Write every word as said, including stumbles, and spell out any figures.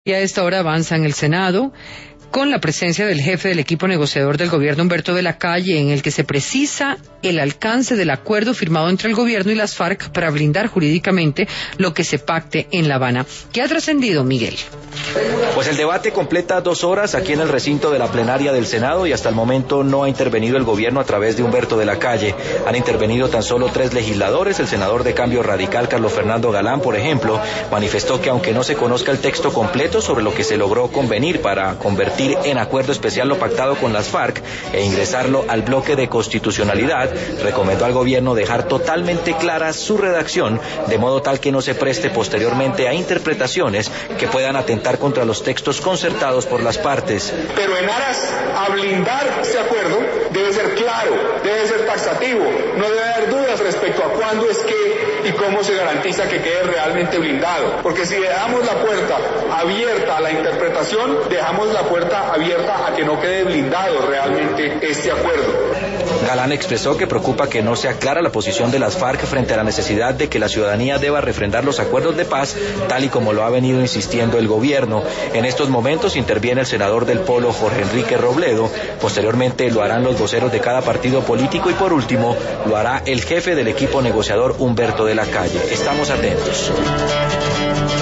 Y a esta hora avanza en el Senado con la presencia del jefe del equipo negociador del gobierno, Humberto de la Calle, en el que se precisa el alcance del acuerdo firmado entre el gobierno y las FARC para blindar jurídicamente lo que se pacte en La Habana. ¿Qué ha trascendido, Miguel? Pues el debate completa dos horas aquí en el recinto de la plenaria del Senado y hasta el momento no ha intervenido el gobierno a través de Humberto de la Calle. Han intervenido tan solo tres legisladores. El senador de Cambio Radical, Carlos Fernando Galán, por ejemplo, manifestó que aunque no se conozca el texto completo sobre lo que se logró convenir para convertir en acuerdo especial lo pactado con las FARC e ingresarlo al bloque de constitucionalidad, recomendó al gobierno dejar totalmente clara su redacción, de modo tal que no se preste posteriormente a interpretaciones que puedan atentar contra los textos concertados por las partes. Pero en aras a blindar este acuerdo, debe ser claro, debe ser taxativo, no debe haber dudas respecto a cuándo es que y cómo se garantiza que quede realmente blindado. Porque si dejamos la puerta abierta a la interpretación, dejamos la puerta abierta a que no quede blindado realmente este acuerdo. Galán expresó que preocupa que no sea clara la posición de las FARC frente a la necesidad de que la ciudadanía deba refrendar los acuerdos de paz, tal y como lo ha venido insistiendo el gobierno. En estos momentos interviene el senador del Polo, Jorge Enrique Robledo. Posteriormente lo harán los voceros de cada partido político y por último lo hará el jefe del equipo negociador, Humberto de la Calle. Estamos atentos.